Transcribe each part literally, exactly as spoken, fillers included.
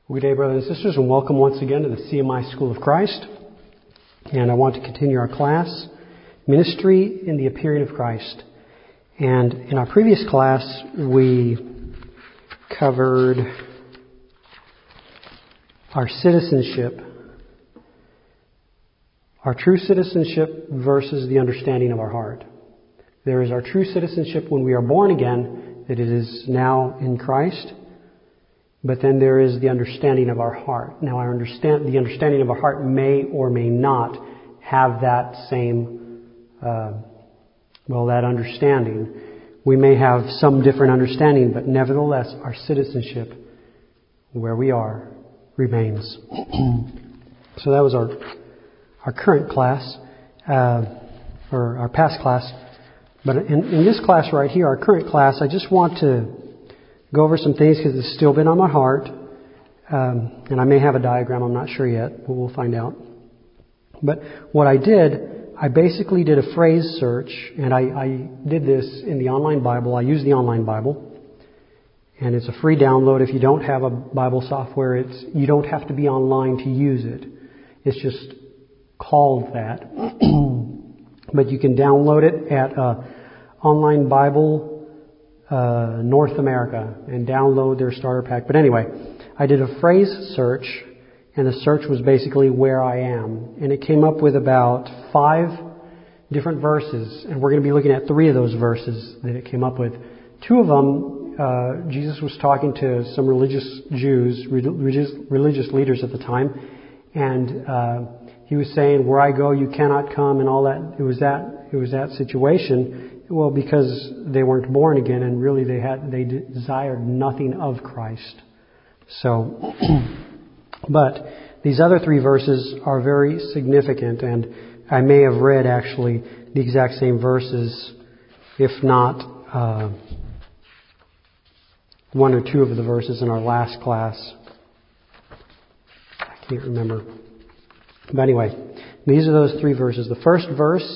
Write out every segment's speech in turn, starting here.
Good day, brothers and sisters, and welcome once again to the C M I School of Christ. And I want to continue our class, Ministry in the Appearing of Christ. And in our previous class, we covered our citizenship, our true citizenship versus the understanding of our heart. There is our true citizenship when we are born again, that it is now in Christ. But then there is the understanding of our heart. Now, our understand the understanding of our heart may or may not have that same, uh, well, that understanding. We may have some different understanding, but nevertheless, our citizenship, where we are, remains. So that was our our current class, uh, or our past class. But in, in this class right here, our current class, I just want to go over some things because it's still been on my heart. Um, and I may have a diagram, I'm not sure yet, but we'll find out. But what I did, I basically did a phrase search, and I, I did this in the online Bible. I use the online Bible, and it's a free download. If you don't have a Bible software, it's you don't have to be online to use it. It's just called that. But you can download it at uh, Online Bible Uh, North America and download their starter pack. But anyway, I did a phrase search, and the search was basically where I am. And it came up with about five different verses, and we're going to be looking at three of those verses that it came up with. Two of them, uh, Jesus was talking to some religious Jews, religious, religious leaders at the time, and uh, he was saying, "Where I go, you cannot come," and all that. It was that. It was that situation. Well, because they weren't born again, and really they had they desired nothing of Christ. So, but these other three verses are very significant, and I may have read actually the exact same verses, if not uh, one or two of the verses in our last class. I can't remember. But anyway, these are those three verses. The first verse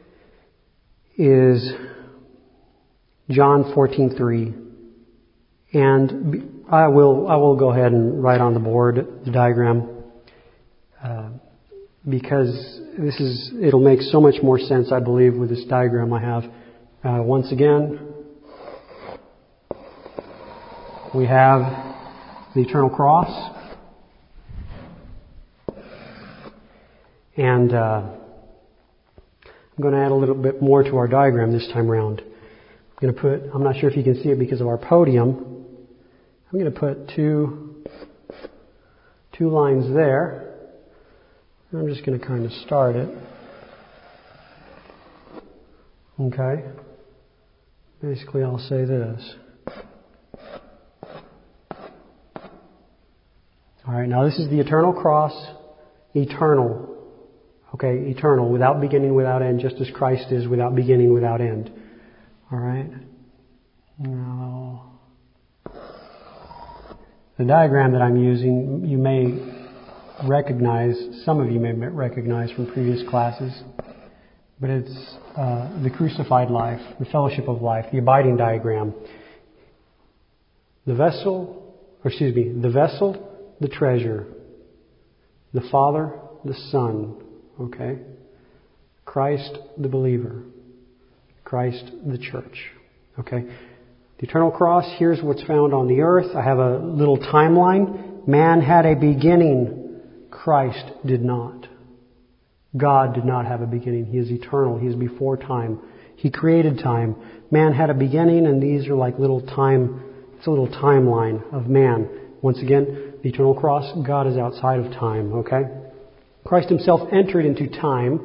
is John fourteen three, and I will I will go ahead and write on the board the diagram uh, because this is it'll make so much more sense, I believe, with this diagram I have. Uh, once again, we have the eternal cross, and uh, I'm going to add a little bit more to our diagram this time around. I'm going to put, I'm not sure if you can see it because of our podium, I'm going to put two, two lines there. I'm just going to kind of start it. Okay. Basically, I'll say this. All right, now this is the eternal cross, eternal. Okay, eternal, without beginning, without end, just as Christ is without beginning, without end. All right? Now, the diagram that I'm using, you may recognize, some of you may recognize from previous classes, but it's uh, the crucified life, the fellowship of life, the abiding diagram. The vessel, or excuse me, the vessel, the treasure, the Father, the Son. Okay? Christ the believer. Christ the church. Okay? The eternal cross, here's what's found on the earth. I have a little timeline. Man had a beginning. Christ did not. God did not have a beginning. He is eternal. He is before time. He created time. Man had a beginning, and these are like little time, it's a little timeline of man. Once again, the eternal cross, God is outside of time. Okay? Christ himself entered into time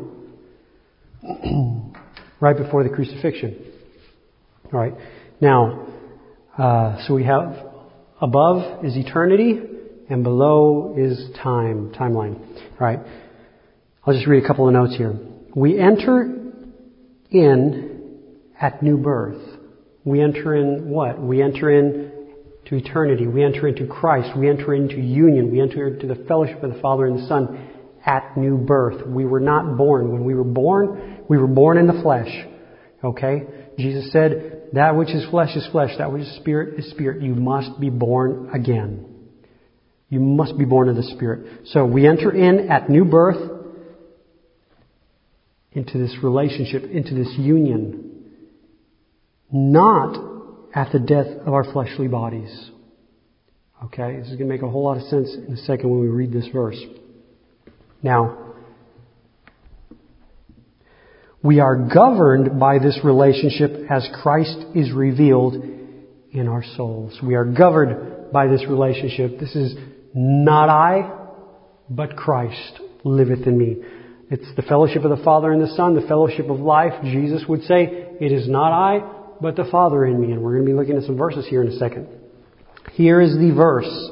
right before the crucifixion. All right. Now, uh, so we have above is eternity and below is time, timeline. All right. I'll just read a couple of notes here. We enter in at new birth. We enter in what? We enter in to eternity. We enter into Christ. We enter into union. We enter into the fellowship of the Father and the Son. At new birth. We were not born. When we were born, we were born in the flesh. Okay? Jesus said, that which is flesh is flesh. That which is spirit is spirit. You must be born again. You must be born of the Spirit. So we enter in at new birth into this relationship, into this union, not at the death of our fleshly bodies. Okay? This is going to make a whole lot of sense in a second when we read this verse. Now, we are governed by this relationship as Christ is revealed in our souls. We are governed by this relationship. This is not I, but Christ liveth in me. It's the fellowship of the Father and the Son, the fellowship of life. Jesus would say, it is not I, but the Father in me. And we're going to be looking at some verses here in a second. Here is the verse.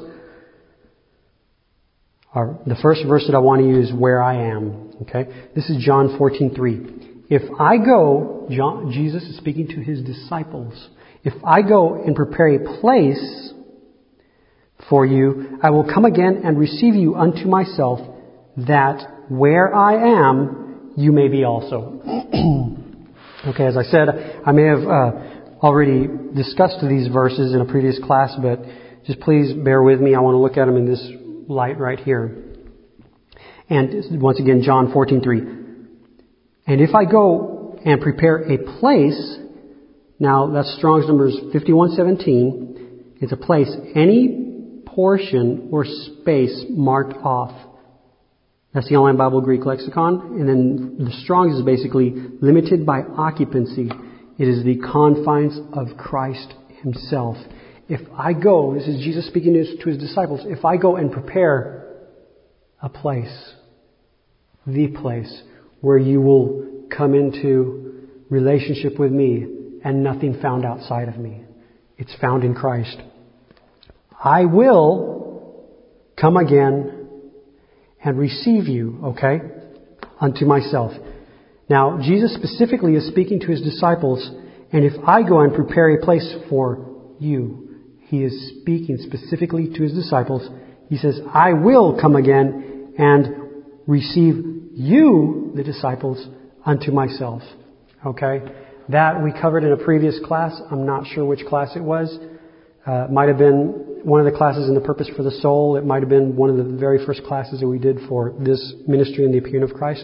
Our, the first verse that I want to use, where I am. Okay? This is John fourteen three. If I go, John, Jesus is speaking to his disciples. If I go and prepare a place for you, I will come again and receive you unto myself, that where I am, you may be also. Okay, as I said, I may have uh, already discussed these verses in a previous class, but just please bear with me. I want to look at them in this light right here. And once again, John fourteen three. And if I go and prepare a place, now that's Strong's numbers fifty-one seventeen. It's a place, any portion or space marked off. That's the Online Bible Greek Lexicon. And then the Strong's is basically limited by occupancy. It is the confines of Christ himself. If I go, this is Jesus speaking to his, to his disciples, if I go and prepare a place, the place where you will come into relationship with me and nothing found outside of me. It's found in Christ. I will come again and receive you, okay, unto myself. Now, Jesus specifically is speaking to his disciples, and if I go and prepare a place for you, he is speaking specifically to his disciples. He says, I will come again and receive you, the disciples, unto myself. Okay? That we covered in a previous class. I'm not sure which class it was. Uh, it might have been one of the classes in the Purpose for the Soul. It might have been one of the very first classes that we did for this ministry and the appearing of Christ.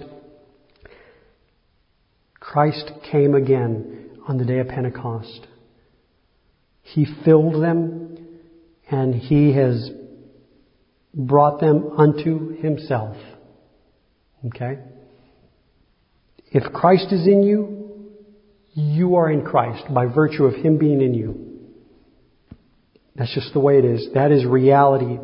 Christ came again on the day of Pentecost. He filled them and he has brought them unto himself. Okay? If Christ is in you, you are in Christ by virtue of him being in you. That's just the way it is. That is reality.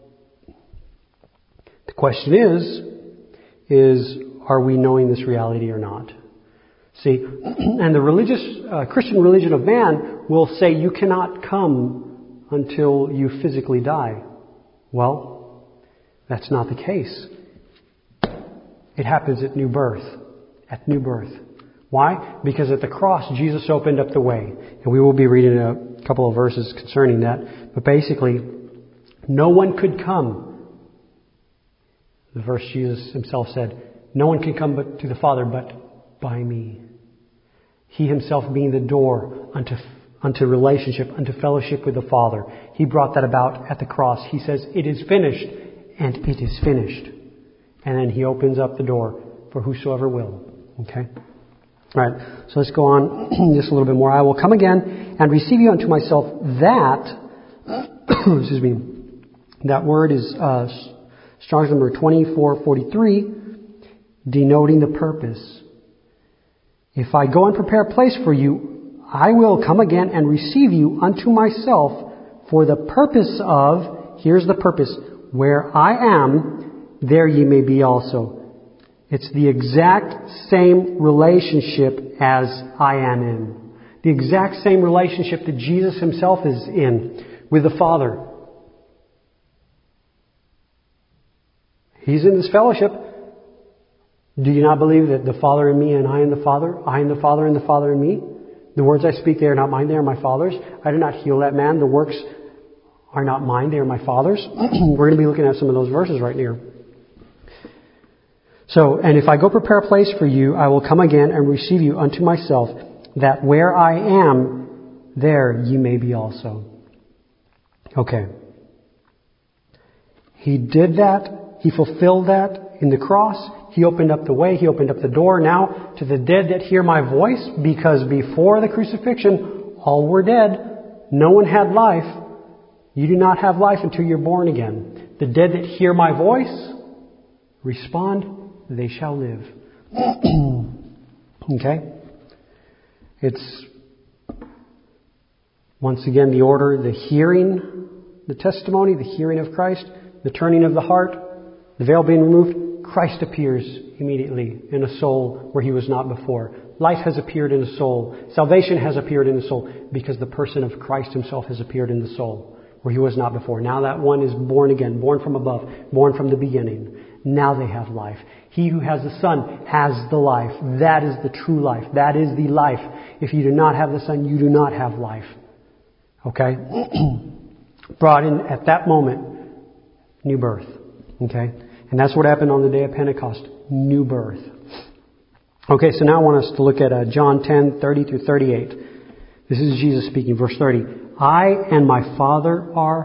The question is, is are we knowing this reality or not? See, and the religious, uh, Christian religion of man will say you cannot come until you physically die. Well, that's not the case. It happens at new birth. At new birth. Why? Because at the cross, Jesus opened up the way. And we will be reading a couple of verses concerning that. But basically, no one could come. The verse Jesus himself said, no one can come but to the Father but by me. He himself being the door unto, unto relationship, unto fellowship with the Father. He brought that about at the cross. He says, it is finished, and it is finished. And then he opens up the door for whosoever will. Okay? All right. So let's go on just a little bit more. I will come again and receive you unto myself, that, excuse me, that word is uh, Strong's number twenty-four forty-three, denoting the purpose. If I go and prepare a place for you, I will come again and receive you unto myself for the purpose of, here's the purpose, where I am, there ye may be also. It's the exact same relationship as I am in. The exact same relationship that Jesus himself is in with the Father. He's in this fellowship. Do you not believe that the Father in me and I in the Father, I in the Father and the Father in me? The words I speak, they are not mine, they are my Father's. I do not heal that man. The works are not mine, they are my Father's. We're going to be looking at some of those verses right here. So, and if I go prepare a place for you, I will come again and receive you unto myself, that where I am, there ye may be also. Okay. He did that. He fulfilled that in the cross. He opened up the way. He opened up the door now to the dead that hear my voice, because before the crucifixion, all were dead. No one had life. You do not have life until you're born again. The dead that hear my voice, respond, they shall live. Okay? It's, once again, the order, the hearing, the testimony, the hearing of Christ, the turning of the heart, the veil being removed. Christ appears immediately in a soul where he was not before. Life has appeared in the soul. Salvation has appeared in the soul because the person of Christ himself has appeared in the soul where he was not before. Now that one is born again, born from above, born from the beginning. Now they have life. He who has the Son has the life. That is the true life. That is the life. If you do not have the Son, you do not have life. Okay? Brought in at that moment, new birth. Okay? And that's what happened on the day of Pentecost. New birth. Okay, so now I want us to look at uh, John ten, thirty through thirty-eight. This is Jesus speaking, verse thirty. I and my Father are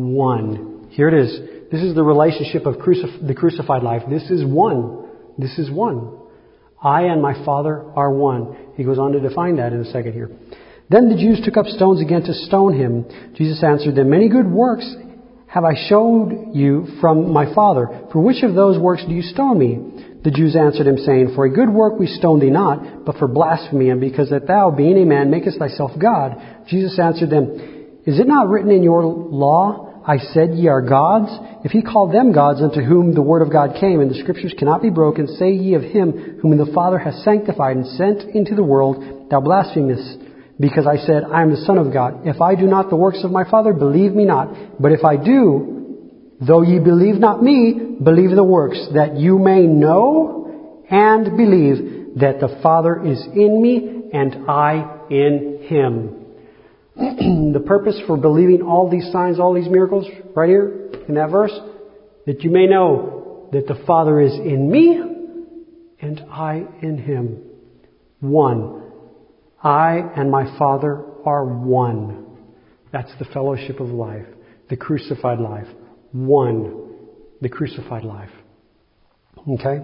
one. Here it is. This is the relationship of crucif- the crucified life. This is one. This is one. I and my Father are one. He goes on to define that in a second here. Then the Jews took up stones again to stone him. Jesus answered them, many good works have I showed you from my Father. For which of those works do you stone me? The Jews answered him, saying, for a good work we stone thee not, but for blasphemy, and because that thou, being a man, makest thyself God. Jesus answered them, is it not written in your law, I said ye are gods? If he called them gods unto whom the word of God came, and the scriptures cannot be broken, say ye of him whom the Father hath sanctified and sent into the world, thou blasphemest, because I said, I am the Son of God. If I do not the works of my Father, believe me not. But if I do, though ye believe not me, believe the works, that you may know and believe that the Father is in me and I in him. The purpose for believing all these signs, all these miracles, right here in that verse, that you may know that the Father is in me and I in him. One. I and my Father are one. That's the fellowship of life. The crucified life. One. The crucified life. Okay?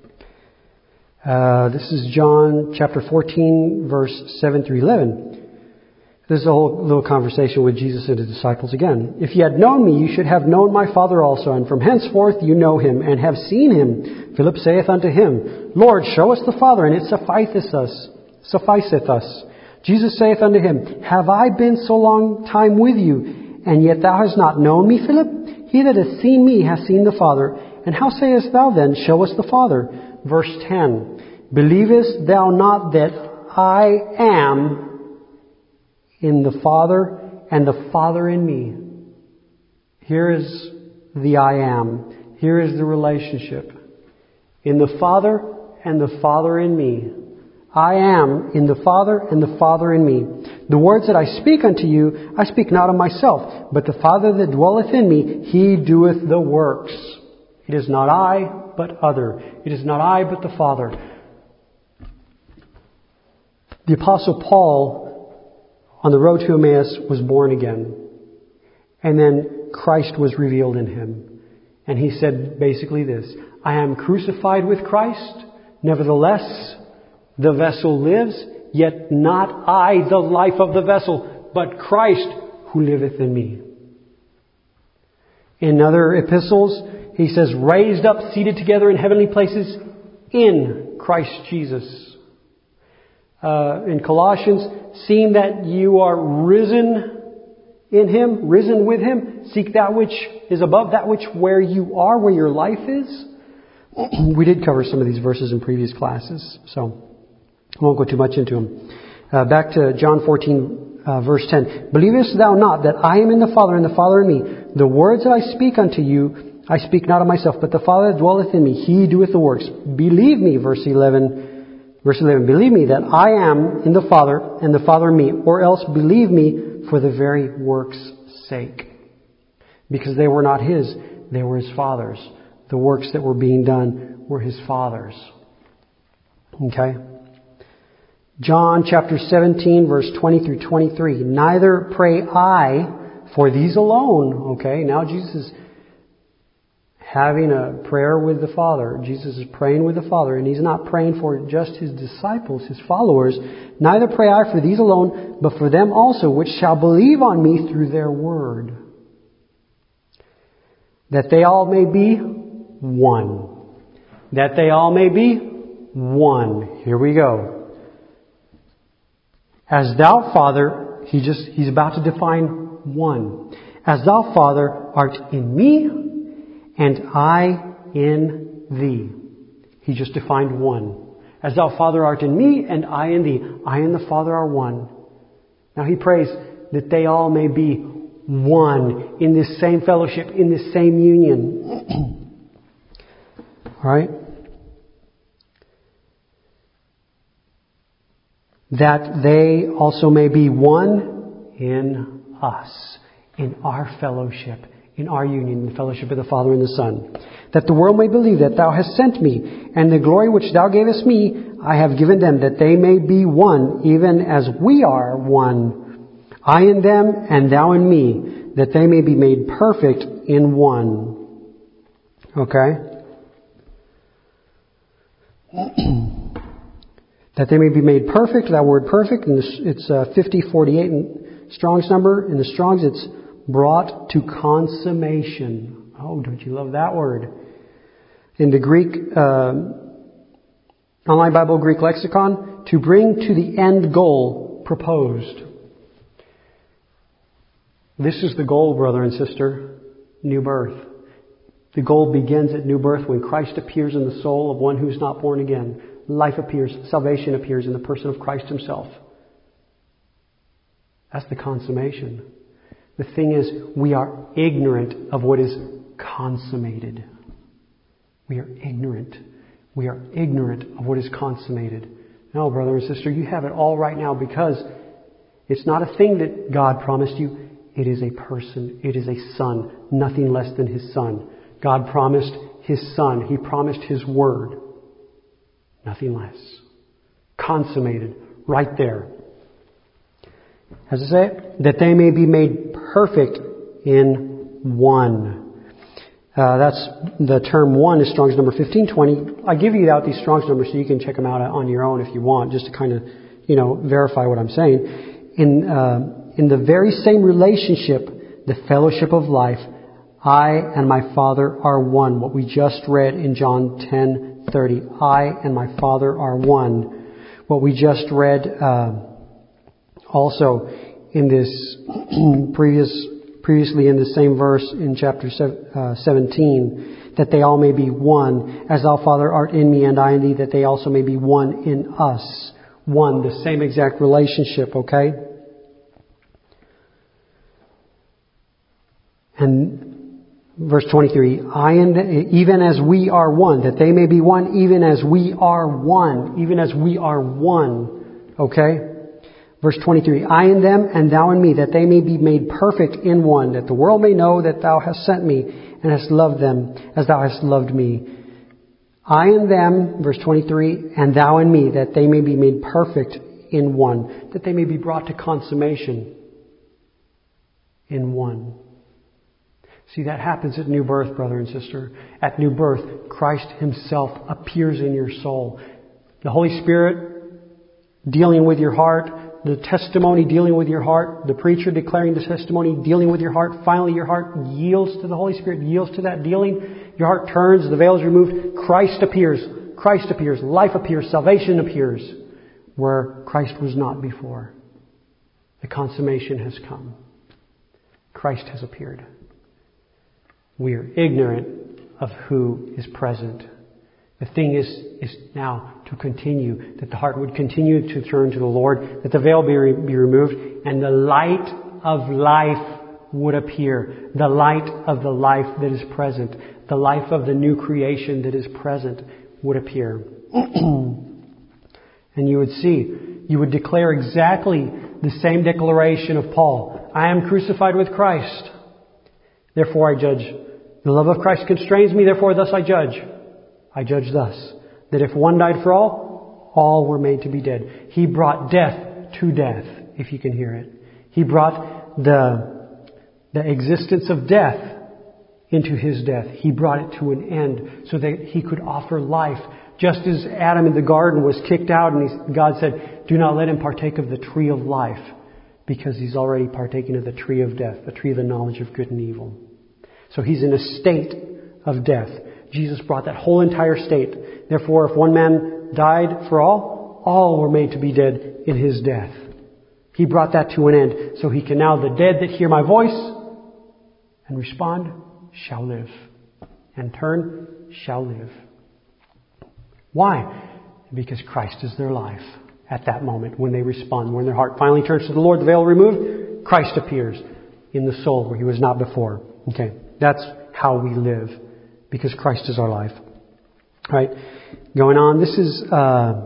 Uh, this is John chapter fourteen, verse seven through eleven. This is a whole little conversation with Jesus and his disciples again. If ye had known me, you should have known my Father also, and from henceforth you know him, and have seen him. Philip saith unto him, Lord, show us the Father, and it sufficeth us. Sufficeth us. Jesus saith unto him, have I been so long time with you, and yet thou hast not known me, Philip? He that hath seen me hath seen the Father. And how sayest thou then, show us the Father? Verse ten. Believest thou not that I am in the Father, and the Father in me? Here is the I am. Here is the relationship. In the Father, and the Father in me. I am in the Father, and the Father in me. The words that I speak unto you, I speak not of myself, but the Father that dwelleth in me, he doeth the works. It is not I, but other. It is not I, but the Father. The Apostle Paul, on the road to Emmaus, was born again. And then Christ was revealed in him. And he said basically this, I am crucified with Christ, nevertheless the vessel lives, yet not I, the life of the vessel, but Christ who liveth in me. In other epistles, he says, raised up, seated together in heavenly places in Christ Jesus. Uh, in Colossians, seeing that you are risen in him, risen with him, seek that which is above, that which where you are, where your life is. We did cover some of these verses in previous classes, so I won't go too much into them. Uh, back to John fourteen, uh, verse ten. Believest thou not that I am in the Father, and the Father in me? The words that I speak unto you, I speak not of myself, but the Father that dwelleth in me, he doeth the works. Believe me, verse eleven. Verse eleven. Believe me that I am in the Father, and the Father in me, or else believe me for the very works' sake. Because they were not his, they were his Father's. The works that were being done were his Father's. Okay? John chapter seventeen, verse twenty through twenty-three. Neither pray I for these alone. Okay, now Jesus is having a prayer with the Father. Jesus is praying with the Father, and He's not praying for just His disciples, His followers. Neither pray I for these alone, but for them also, which shall believe on me through their word, that they all may be one. That they all may be one. Here we go. As thou, Father, he just, he's about to define one. As thou, Father, art in me, and I in thee. He just defined one. As thou, Father, art in me, and I in thee. I and the Father are one. Now he prays that they all may be one in this same fellowship, in this same union. All right? That they also may be one in us, in our fellowship, in our union, the fellowship of the Father and the Son. That the world may believe that thou hast sent me, and the glory which thou gavest me, I have given them, that they may be one, even as we are one. I in them, and thou in me, that they may be made perfect in one. Okay? That they may be made perfect. That word perfect, and it's uh, fifty forty-eight in Strong's number. In the Strong's, it's brought to consummation. Oh, don't you love that word? In the Greek, uh, Online Bible Greek Lexicon, to bring to the end goal proposed. This is the goal, brother and sister. New birth. The goal begins at new birth when Christ appears in the soul of one who's not born again. Life appears, salvation appears in the person of Christ Himself. That's the consummation. The thing is, we are ignorant of what is consummated. We are ignorant. We are ignorant of what is consummated. No, brother and sister, you have it all right now, because it's not a thing that God promised you. It is a person. It is a son. Nothing less than His Son. God promised His Son. He promised His Word. Nothing less. Consummated. Right there. As I say, that they may be made perfect in one. Uh, that's the term one is Strong's number fifteen twenty. I give you out these Strong's numbers so you can check them out on your own if you want, just to kind of, you know, verify what I'm saying. In uh, in the very same relationship, the fellowship of life, I and my Father are one. What we just read in John ten thirty. I and my Father are one. What we just read uh, also in this previous, previously in the same verse in chapter seventeen, that they all may be one, as thou, Father, art in me and I in thee, that they also may be one in us. One, the same exact relationship, okay? And verse twenty-three, I and even as we are one, that they may be one, even as we are one, even as we are one. Okay? Verse twenty-three, I in them and thou in me, that they may be made perfect in one, that the world may know that thou hast sent me and hast loved them as thou hast loved me. I in them, verse twenty-three, and thou in me, that they may be made perfect in one, that they may be brought to consummation in one. See, that happens at new birth, brother and sister. At new birth, Christ Himself appears in your soul. The Holy Spirit dealing with your heart, the testimony dealing with your heart, the preacher declaring the testimony dealing with your heart. Finally, your heart yields to the Holy Spirit, yields to that dealing. Your heart turns, the veil is removed. Christ appears. Christ appears. Life appears. Salvation appears where Christ was not before. The consummation has come. Christ has appeared. We are ignorant of who is present. The thing is, is now to continue, that the heart would continue to turn to the Lord, that the veil be, re- be removed, and the light of life would appear. The light of the life that is present, the life of the new creation that is present would appear. And you would see, you would declare exactly the same declaration of Paul. I am crucified with Christ. Therefore I judge. The love of Christ constrains me, therefore thus I judge. I judge thus, that if one died for all, all were made to be dead. He brought death to death, if you can hear it. He brought the, the existence of death into his death. He brought it to an end so that he could offer life. Just as Adam in the garden was kicked out and he, God said, do not let him partake of the tree of life, because he's already partaken of the tree of death, the tree of the knowledge of good and evil. So he's in a state of death. Jesus brought that whole entire state. Therefore, if one man died for all, all were made to be dead in his death. He brought that to an end. So he can now, the dead that hear my voice and respond shall live. And turn shall live. Why? Because Christ is their life at that moment when they respond. When their heart finally turns to the Lord, the veil removed, Christ appears in the soul where he was not before. Okay, that's how we live, because Christ is our life. All right, going on. This is, uh,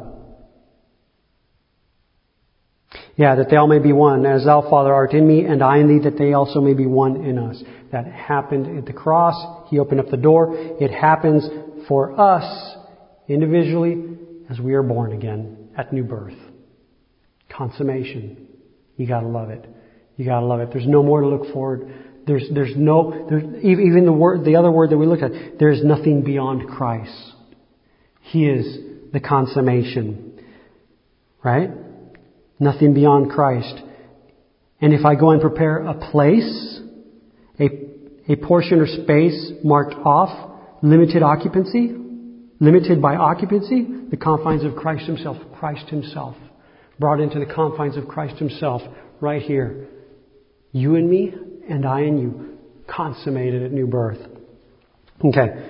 yeah, that they all may be one, as thou, Father, art in me, and I in thee, that they also may be one in us. That happened at the cross. He opened up the door. It happens for us individually as we are born again at new birth. Consummation. You gotta love it. You gotta love it. There's no more to look forward. There's there's no there's, even the word the other word that we looked at. There is nothing beyond Christ. He is the consummation, right? Nothing beyond Christ. And if I go and prepare a place, a a portion or space marked off, limited occupancy, limited by occupancy, the confines of Christ Himself. Christ Himself brought into the confines of Christ Himself, right here. You and me, and I and you, consummated at new birth. Okay.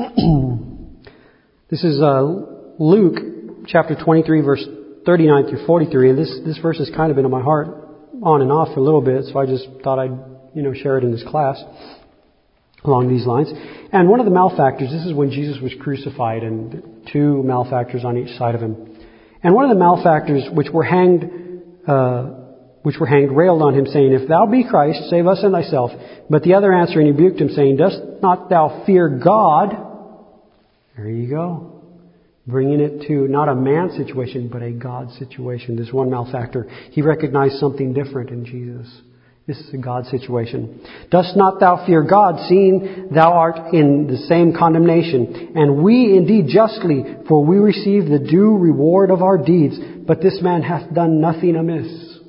This is uh, Luke chapter twenty-three, verse thirty-nine through forty-three. And this, this verse has kind of been in my heart on and off for a little bit, so I just thought I'd, you know, share it in this class along these lines. And one of the malefactors, this is when Jesus was crucified, and two malefactors on each side of Him. And one of the malefactors which were hanged, uh, which were hanged, railed on Him, saying, If thou be Christ, save us and thyself. But the other answering rebuked Him, saying, Dost not thou fear God? There you go. Bringing it to not a man situation, but a God situation. This one malefactor, he recognized something different in Jesus. This is a God situation. Dost not thou fear God, seeing thou art in the same condemnation? And we indeed justly, for we receive the due reward of our deeds. But this man hath done nothing amiss.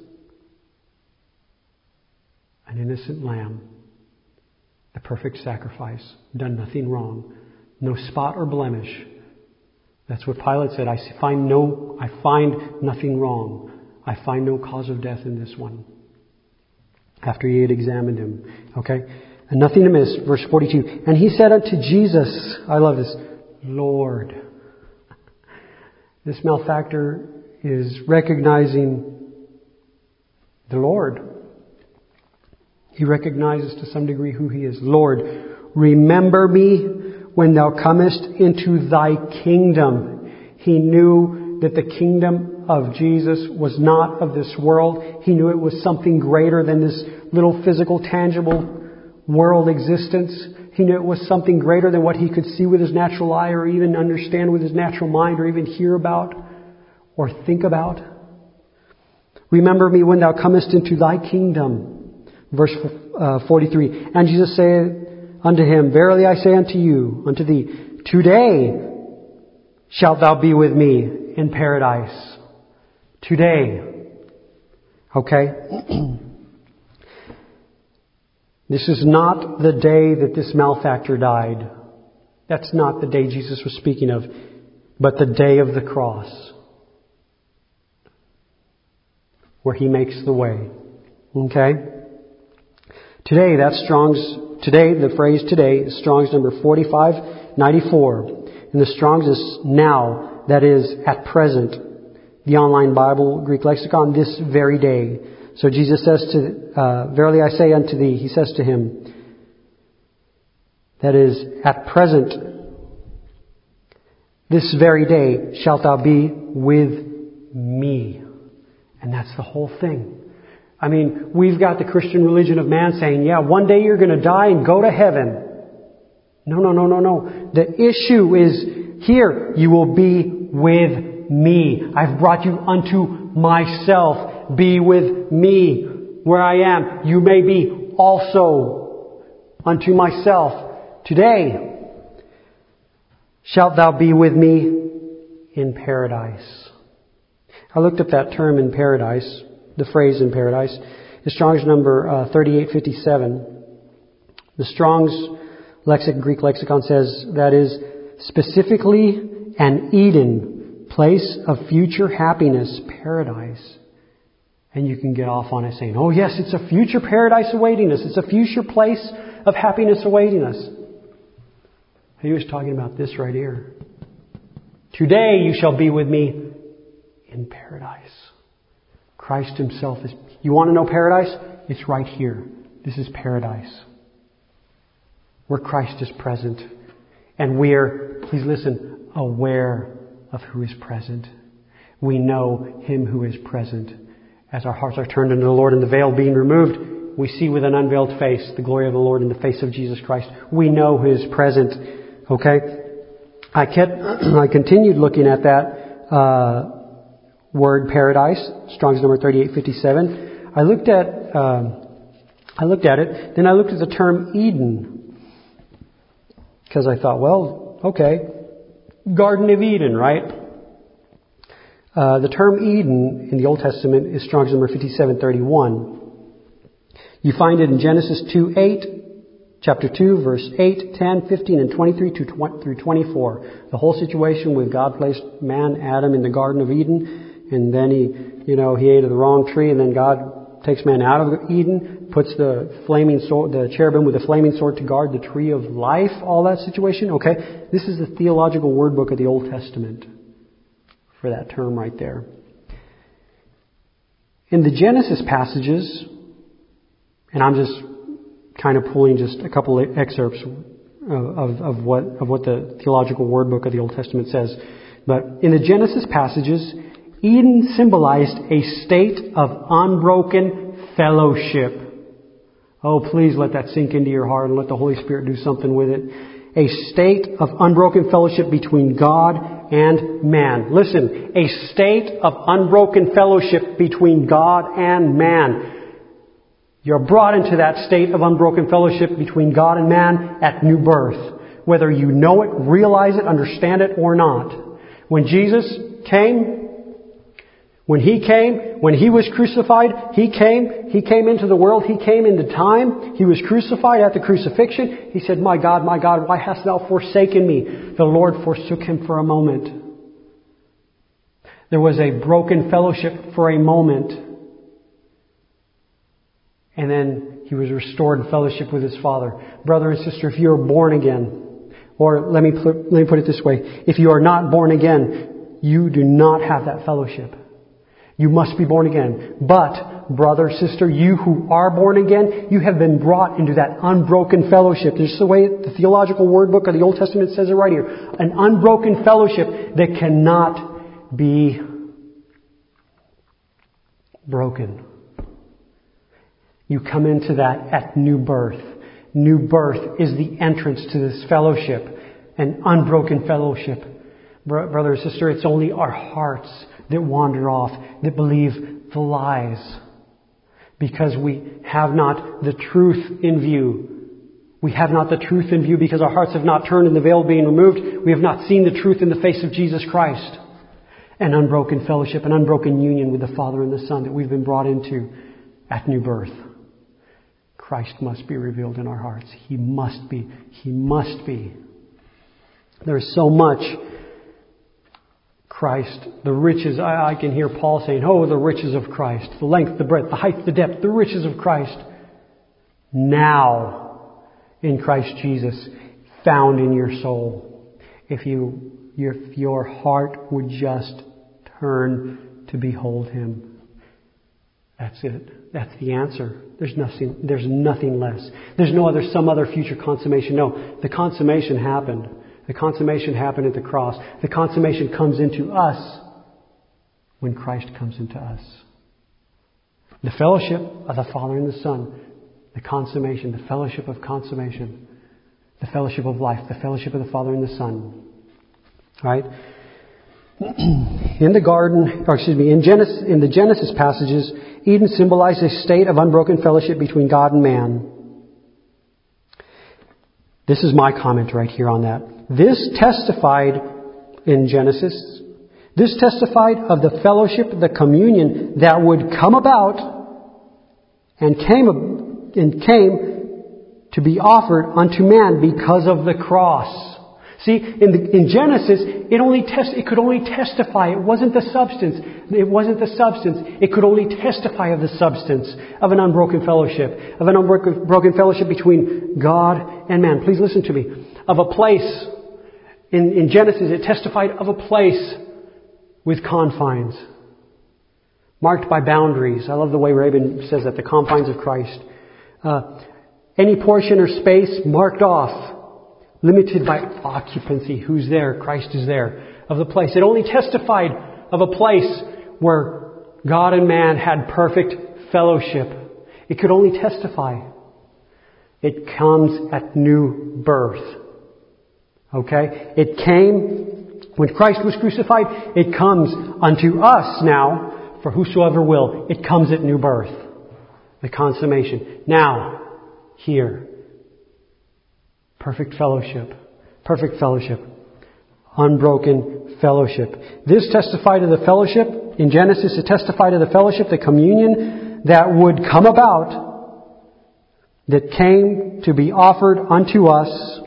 An innocent lamb, the perfect sacrifice, done nothing wrong, no spot or blemish. That's what Pilate said. I find no, I find nothing wrong. I find no cause of death in this one. After he had examined him. Okay? And nothing amiss. Verse forty-two. And he said unto Jesus, I love this, Lord. This malefactor is recognizing the Lord. He recognizes to some degree who he is. Lord, remember me when thou comest into thy kingdom. He knew that the kingdom of Jesus was not of this world. He knew it was something greater than this little physical, tangible world existence. He knew it was something greater than what he could see with his natural eye, or even understand with his natural mind, or even hear about or think about. Remember me when thou comest into thy kingdom. Verse uh, forty-three. And Jesus said unto him, Verily I say unto you, unto thee, today shalt thou be with me in paradise. Today. Okay? This is not the day that this malefactor died. That's not the day Jesus was speaking of, but the day of the cross, where He makes the way. Okay? Today, that's Strong's, today, the phrase today is Strong's number forty-five ninety-four. And the Strong's is now, that is, at present. The online Bible, Greek lexicon, this very day. So Jesus says to, uh, Verily I say unto thee, He says to him, that is, at present, this very day shalt thou be with me. And that's the whole thing. I mean, we've got the Christian religion of man saying, yeah, one day you're going to die and go to heaven. No, no, no, no, no. The issue is here, you will be with me. I've brought you unto myself. Be with me where I am. You may be also unto myself. Today shalt thou be with me in paradise. I looked up that term in paradise, the phrase in paradise. The Strong's number uh, thirty-eight fifty-seven. The Strong's lexic, Greek lexicon says that is specifically an Eden, place of future happiness, paradise. And you can get off on it saying, oh yes, it's a future paradise awaiting us. It's a future place of happiness awaiting us. He was talking about this right here. Today you shall be with me in paradise. Christ Himself is... You want to know paradise? It's right here. This is paradise. Where Christ is present. And we're, please listen, aware of who is present. We know Him who is present. As our hearts are turned unto the Lord and the veil being removed, we see with an unveiled face the glory of the Lord in the face of Jesus Christ. We know He is present. Okay? I kept, I continued looking at that uh, word paradise, Strong's number thirty-eight fifty-seven. I looked at, um, I looked at it. Then I looked at the term Eden, because I thought, well, okay, Garden of Eden, right? Uh, the term Eden in the Old Testament is Strong's number fifty-seven thirty-one. You find it in Genesis two eight, chapter two, verse eight, ten, fifteen, and twenty-three through twenty-four. The whole situation with God placed man, Adam, in the Garden of Eden, and then he, you know, he ate of the wrong tree, and then God takes man out of Eden, puts the flaming sword, the cherubim with the flaming sword to guard the tree of life, all that situation. Okay, this is the theological word book of the Old Testament for that term right there. In the Genesis passages, and I'm just kind of pulling just a couple of excerpts of, of, of what of what the theological word book of the Old Testament says, but in the Genesis passages, Eden symbolized a state of unbroken fellowship. Oh, please let that sink into your heart and let the Holy Spirit do something with it. A state of unbroken fellowship between God and man. Listen, a state of unbroken fellowship between God and man. You're brought into that state of unbroken fellowship between God and man at new birth. Whether you know it, realize it, understand it, or not. When Jesus came, when He came, when He was crucified, He came, He came into the world, He came into time, He was crucified at the crucifixion. He said, my God, my God, why hast Thou forsaken me? The Lord forsook Him for a moment. There was a broken fellowship for a moment. And then He was restored in fellowship with His Father. Brother and sister, if you are born again, or let me put, let me put it this way, if you are not born again, you do not have that fellowship. You must be born again. But, brother, sister, you who are born again, you have been brought into that unbroken fellowship. This is the way the theological word book of the Old Testament says it right here. An unbroken fellowship that cannot be broken. You come into that at new birth. New birth is the entrance to this fellowship, an unbroken fellowship. Brother or sister, it's only our hearts that wander off, that believe the lies, because we have not the truth in view. We have not the truth in view because our hearts have not turned and the veil being removed. We have not seen the truth in the face of Jesus Christ. An unbroken fellowship, an unbroken union with the Father and the Son that we've been brought into at new birth. Christ must be revealed in our hearts. He must be. He must be. There is so much Christ, the riches. I, I can hear Paul saying, oh, the riches of Christ, the length, the breadth, the height, the depth, the riches of Christ. Now, in Christ Jesus, found in your soul. If you, if your heart would just turn to behold Him. That's it. That's the answer. There's nothing, there's nothing less. There's no other, some other future consummation. No, the consummation happened. The consummation happened at the cross. The consummation comes into us when Christ comes into us. The fellowship of the Father and the Son. The consummation, the fellowship of consummation. The fellowship of life. The fellowship of the Father and the Son. Right? In the garden, or excuse me, in Genesis, in the Genesis passages, Eden symbolized a state of unbroken fellowship between God and man. This is my comment right here on that. This testified in Genesis, this testified of the fellowship, the communion that would come about and came, and came to be offered unto man because of the cross. See, in, the, in Genesis, it only test, it could only testify. It wasn't the substance. It wasn't the substance. It could only testify of the substance of an unbroken fellowship, of an unbroken broken fellowship between God and man. Please listen to me. Of a place, in, in Genesis, it testified of a place with confines, marked by boundaries. I love the way Rabin says that, the confines of Christ. Uh, any portion or space marked off, limited by occupancy. Who's there? Christ is there. Of the place. It only testified of a place where God and man had perfect fellowship. It could only testify. It comes at new birth. Okay? It came when Christ was crucified. It comes unto us now, for whosoever will. It comes at new birth. The consummation. Now, here. Perfect fellowship. Perfect fellowship. Unbroken fellowship. This testified of the fellowship. In Genesis, it testified of the fellowship, the communion that would come about, that came to be offered unto us.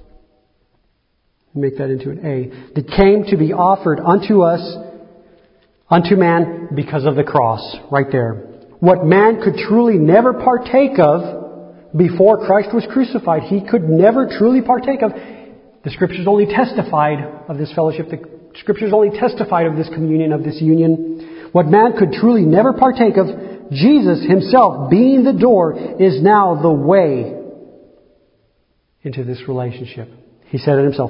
Make that into an A. That came to be offered unto us, unto man, because of the cross. Right there. What man could truly never partake of before Christ was crucified, he could never truly partake of. The Scriptures only testified of this fellowship. The Scriptures only testified of this communion, of this union. What man could truly never partake of, Jesus Himself, being the door, is now the way into this relationship. He said it Himself.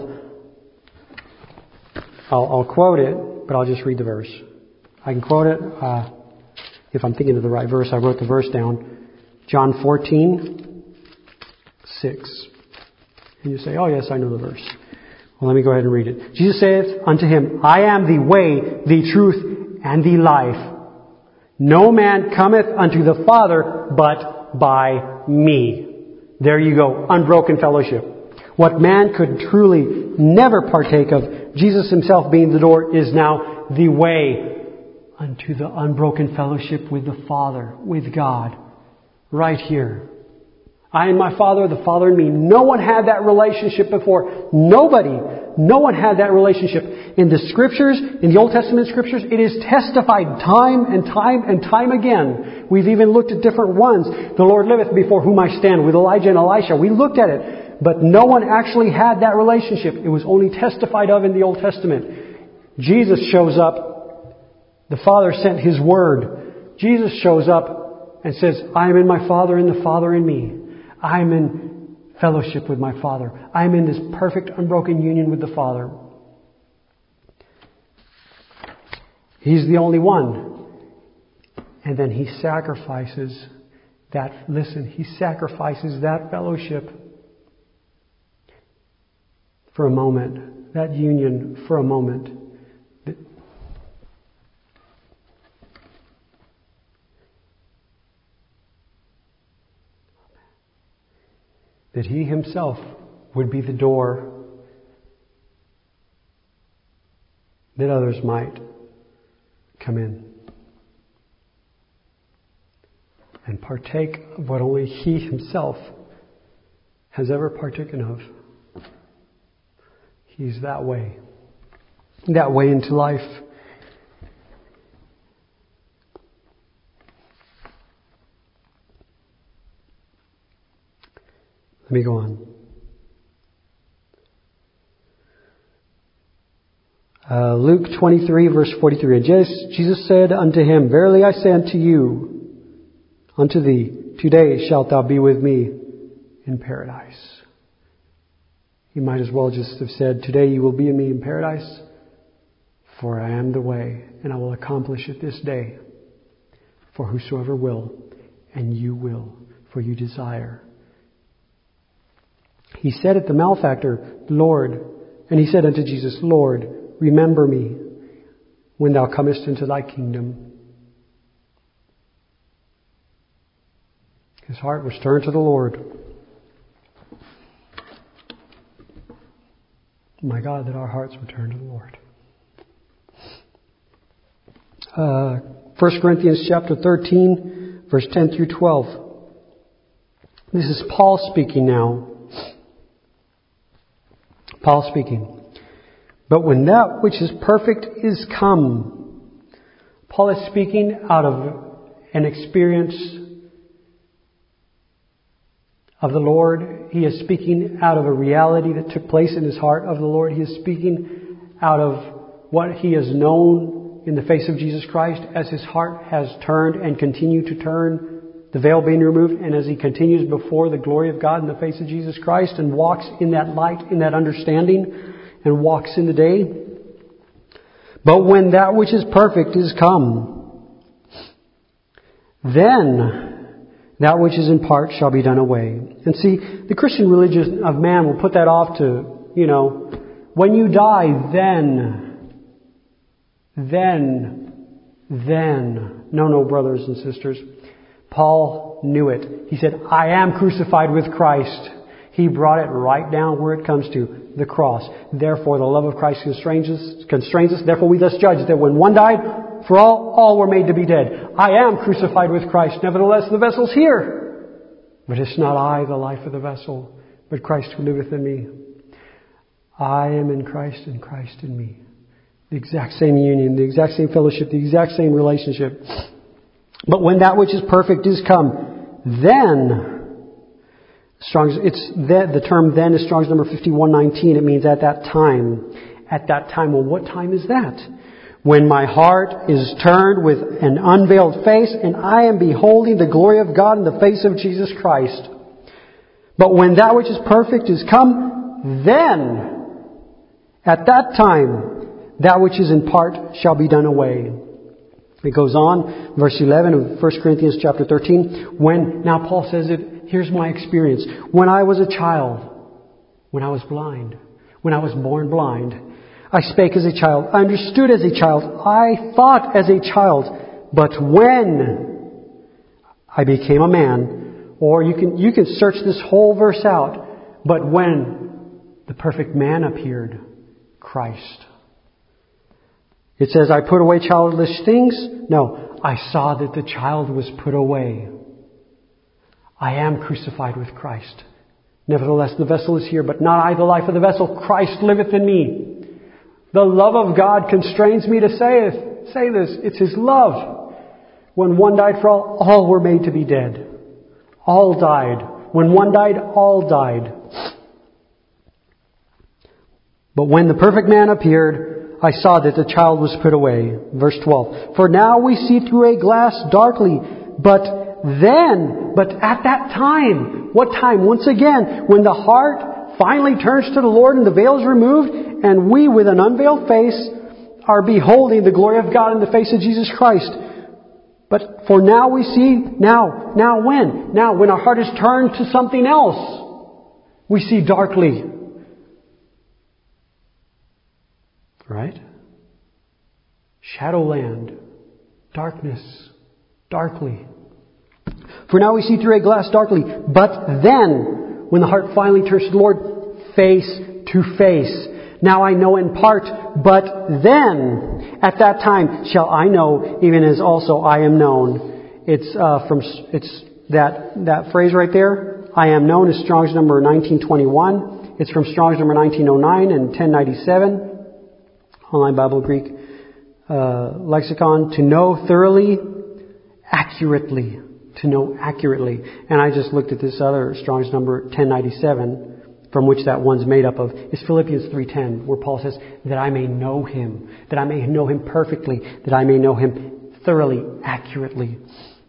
I'll, I'll quote it, but I'll just read the verse. I can quote it uh, if I'm thinking of the right verse. I wrote the verse down. John fourteen, six. And you say, oh yes, I know the verse. Well, let me go ahead and read it. Jesus saith unto him, I am the way, the truth, and the life. No man cometh unto the Father but by me. There you go. Unbroken fellowship. What man could truly never partake of, Jesus Himself being the door, is now the way unto the unbroken fellowship with the Father, with God. Right here. I and my Father, the Father and me. No one had that relationship before. Nobody. No one had that relationship. In the Scriptures, in the Old Testament Scriptures, it is testified time and time and time again. We've even looked at different ones. The Lord liveth before whom I stand, with Elijah and Elisha. We looked at it. But no one actually had that relationship. It was only testified of in the Old Testament. Jesus shows up. The Father sent His Word. Jesus shows up and says, I am in my Father and the Father in me. I am in fellowship with my Father. I am in this perfect, unbroken union with the Father. He's the only one. And then He sacrifices that, listen, He sacrifices that fellowship for a moment. That union for a moment. That He Himself would be the door that others might come in and partake of what only He Himself has ever partaken of. He's that way. That way into life. Let me go on. Uh, Luke twenty-three, verse forty-three. And Jesus said unto him, Verily I say unto you, unto thee, today shalt thou be with me in paradise. He might as well just have said, Today you will be with me in paradise, for I am the way, and I will accomplish it this day. For whosoever will, and you will, for you desire. He said at the malefactor, Lord, and he said unto Jesus, Lord, remember me when thou comest into thy kingdom. His heart was turned to the Lord. my God, that our hearts would turn to the Lord. Uh, First Corinthians chapter thirteen, verse ten through twelve. This is Paul speaking now. Paul speaking. But when that which is perfect is come. Paul is speaking out of an experience of the Lord. He is speaking out of a reality that took place in his heart of the Lord. He is speaking out of what he has known in the face of Jesus Christ as his heart has turned and continued to turn, the veil being removed, and as he continues before the glory of God in the face of Jesus Christ and walks in that light, in that understanding, and walks in the day. But when that which is perfect is come, then that which is in part shall be done away. And see, the Christian religion of man will put that off to, you know, when you die, then... Then, then, no, no, brothers and sisters. Paul knew it. He said, I am crucified with Christ. He brought it right down where it comes to, the cross. Therefore, the love of Christ constrains us. Constrains us. Therefore, we thus judge that when one died, for all, all were made to be dead. I am crucified with Christ. Nevertheless, the vessel's here. But it's not I, the life of the vessel, but Christ who liveth in me. I am in Christ and Christ in me. The exact same union, the exact same fellowship, the exact same relationship. But when that which is perfect is come, then, Strong's, it's the, the term then is Strong's number fifty-one nineteen. It means at that time. At that time. Well, what time is that? When my heart is turned with an unveiled face and I am beholding the glory of God in the face of Jesus Christ. But when that which is perfect is come, then, at that time, that which is in part shall be done away. It goes on, verse eleven of First Corinthians chapter thirteen. When, now Paul says it, here's my experience. When I was a child, when I was blind, when I was born blind, I spake as a child, I understood as a child, I thought as a child. But when I became a man, or you can, you can search this whole verse out. But when the perfect man appeared, Christ. It says, I put away childish things. No, I saw that the child was put away. I am crucified with Christ. Nevertheless, the vessel is here, but not I, the life of the vessel. Christ liveth in me. The love of God constrains me to say it. Say this. It's His love. When one died for all, all were made to be dead. All died. When one died, all died. But when the perfect man appeared, I saw that the child was put away. Verse twelve. For now we see through a glass darkly, but then, but at that time, what time? Once again, when the heart finally turns to the Lord and the veil is removed, and we with an unveiled face are beholding the glory of God in the face of Jesus Christ. But for now we see, now, now when? Now when our heart is turned to something else, we see darkly. Right? Shadowland. Darkness. Darkly. For now we see through a glass darkly. But then, when the heart finally turns to the Lord, face to face. Now I know in part, but then, at that time, shall I know, even as also I am known. It's uh, from it's that that phrase right there. I am known is Strong's number nineteen twenty-one. It's from Strong's number nineteen oh nine and ten ninety-seven. Online Bible Greek uh, lexicon. To know thoroughly, accurately. To know accurately. And I just looked at this other Strong's number ten ninety-seven, from which that one's made up of. It's Philippians three ten, where Paul says, that I may know Him. That I may know Him perfectly. That I may know Him thoroughly, accurately.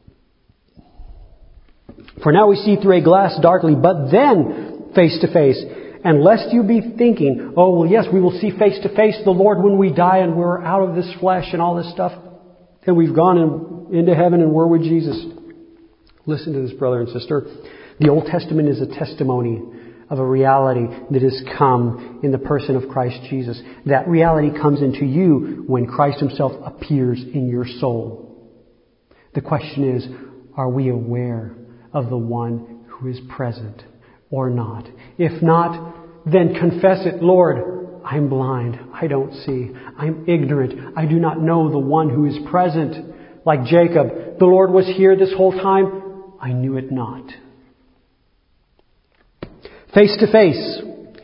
For now we see through a glass darkly, but then face to face. And lest you be thinking, oh, well, yes, we will see face to face the Lord when we die and we're out of this flesh and all this stuff. And we've gone in, into heaven and we're with Jesus. Listen to this, brother and sister. The Old Testament is a testimony of a reality that has come in the person of Christ Jesus. That reality comes into you when Christ Himself appears in your soul. The question is, are we aware of the one who is present or not? If not, then confess it. Lord, I'm blind. I don't see. I'm ignorant. I do not know the one who is present. Like Jacob, the Lord was here this whole time. I knew it not. Face to face.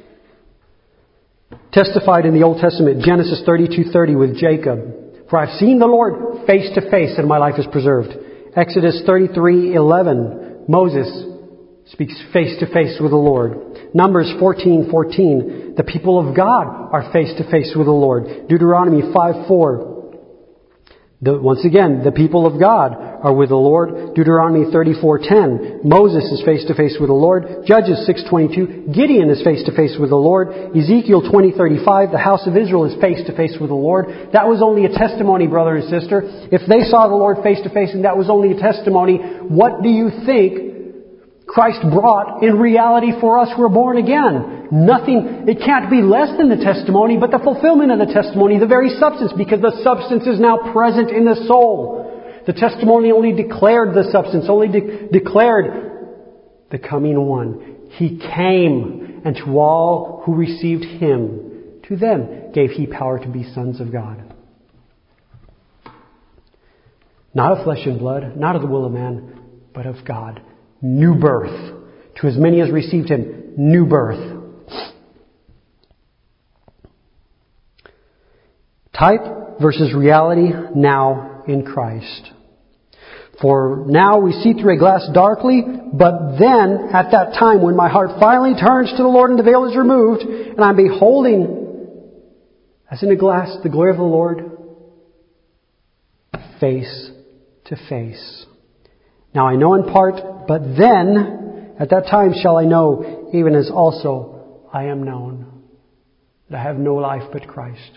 Testified in the Old Testament, Genesis thirty-two thirty with Jacob. For I've seen the Lord face to face and my life is preserved. Exodus thirty-three eleven, Moses speaks face to face with the Lord. Numbers fourteen fourteen, the people of God are face to face with the Lord. Deuteronomy five four, the, once again, the people of God are with the Lord. Deuteronomy thirty-four ten, Moses is face to face with the Lord. Judges six twenty-two, Gideon is face to face with the Lord. Ezekiel twenty thirty-five, the house of Israel is face to face with the Lord. That was only a testimony, brother and sister. If they saw the Lord face to face and that was only a testimony, what do you think Christ brought in reality for us who are born again? Nothing. It can't be less than the testimony, but the fulfillment of the testimony, the very substance, because the substance is now present in the soul. The testimony only declared the substance, only de- declared the coming one. He came, and to all who received Him, to them gave He power to be sons of God. Not of flesh and blood, not of the will of man, but of God. New birth. To as many as received Him, new birth. Type versus reality now in Christ. For now we see through a glass darkly, but then at that time when my heart finally turns to the Lord and the veil is removed, and I'm beholding, as in a glass, the glory of the Lord, face to face. Now I know in part, but then, at that time shall I know, even as also I am known, that I have no life but Christ.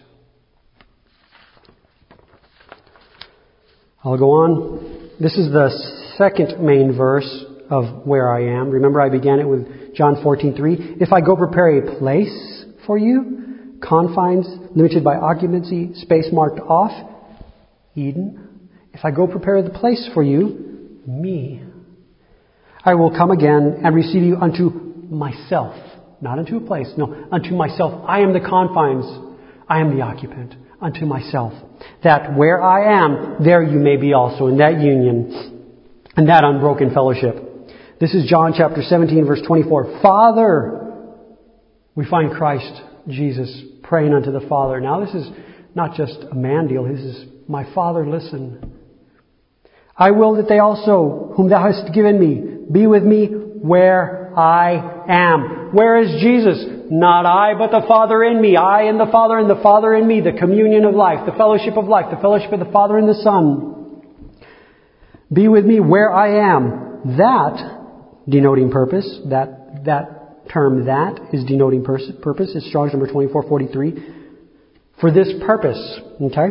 I'll go on. This is the second main verse of where I am. Remember I began it with John fourteen three. If I go prepare a place for you, confines limited by occupancy, space marked off, Eden. If I go prepare the place for you, me, I will come again and receive you unto myself. Not unto a place, no, unto myself. I am the confines. I am the occupant. Unto myself. That where I am, there you may be also, in that union, and that unbroken fellowship. This is John chapter seventeen, verse twenty-four. Father, we find Christ, Jesus, praying unto the Father. Now this is not just a man deal. This is, my Father, listen. I will that they also, whom thou hast given me, be with me where I am. Where is Jesus? Not I, but the Father in me. I and the Father and the Father in me. The communion of life, the fellowship of life, the fellowship of the Father and the Son. Be with me where I am. That, denoting purpose, that that term that is denoting pers- purpose. It's Strong's number twenty-four forty-three. For this purpose, okay?